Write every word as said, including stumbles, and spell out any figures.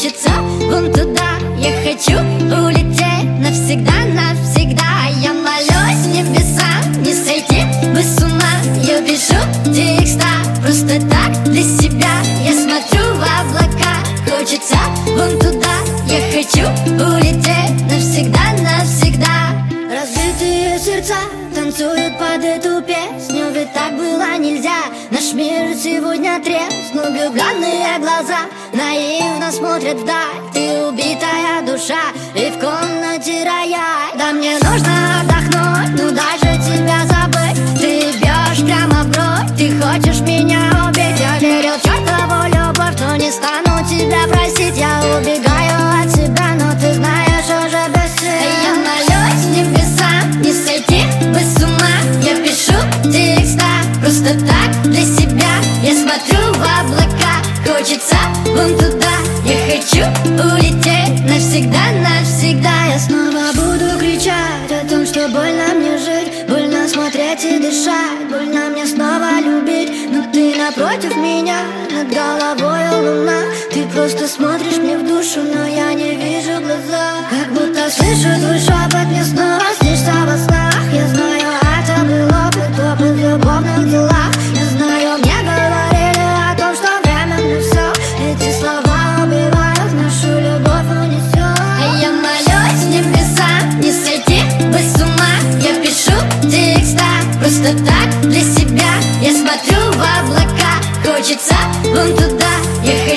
хочется вон туда. Я хочу улететь навсегда, навсегда. Я молюсь небесам не сойти бы с ума. Я пишу текста просто так для себя. Я смотрю в облака, хочется вон туда. Я хочу улететь навсегда, навсегда. Разбитые сердца танцуют под эту песню, ведь так было нельзя. Наш мир сегодня треснул, влюбленные глаза наивно смотрят вдаль. Ты убитая душа и в комнате рояль. Да мне нужно отдохнуть, ну дальше тебя забыть. Ты бьешь прямо в грудь, ты хочешь меня убить. Я верил в чертову любовь, но не стану тебя просить. Я убегаю от себя, но ты знаешь уже без сил. Я молюсь небесам не сойти бы с ума. Я пишу текста просто так для себя. Я смотрю в облака, хочется вон туда. Я хочу улететь навсегда, навсегда. Я снова буду кричать о том, что больно мне жить, больно смотреть и дышать, больно мне снова любить. Но ты напротив меня, над головой луна. Ты просто смотришь мне в душу, но я не вижу глаза. Как будто слышу твой шепот, мне снова снишься во снах. Я знаю, это был опыт, опыт в любовных делах. Я знаю, мне говорили о том, что временно все. Эти слова убивают, нашу любовь унесет. А я молюсь небесам не сойти бы с ума. Я пишу текста просто так для себя. Я смотрю в облака, хочется вон туда. Я